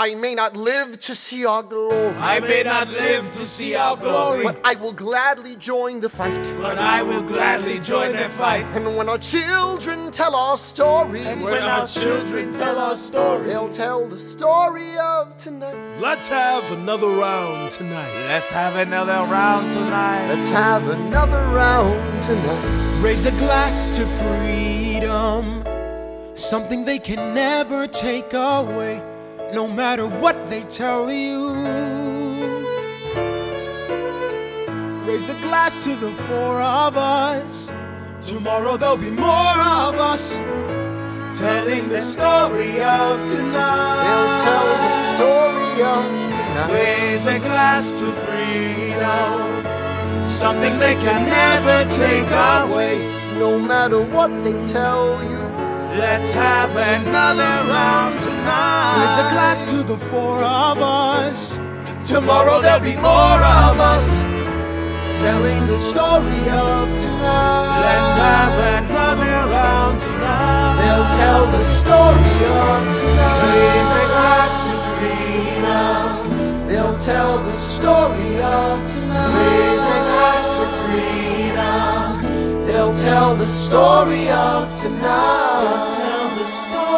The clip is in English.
I may not live to see our glory. I may not live to see our glory, but I will gladly join the fight. but I will gladly join the fight. And when our children tell our story, And when our children tell our story, they'll tell the story of tonight. Let's have another round tonight. let's have another round tonight. Let's have another round tonight. Raise a glass to freedom, something they can never take away, no matter what they tell you. Raise a glass to the four of us. Tomorrow there'll be more of us, Telling the story of tonight. They'll tell the story of tonight. Raise a glass to freedom, something they can never take away. No matter what they tell you, Let's have another round tonight. raise a glass to the four of us. Tomorrow there'll be more of us. telling the story of tonight. Let's have another round tonight. They'll tell the story of tonight. Raise a glass to freedom. They'll tell the story of tonight. Raise a glass to freedom. They'll tell the story of tonight. Tell the story.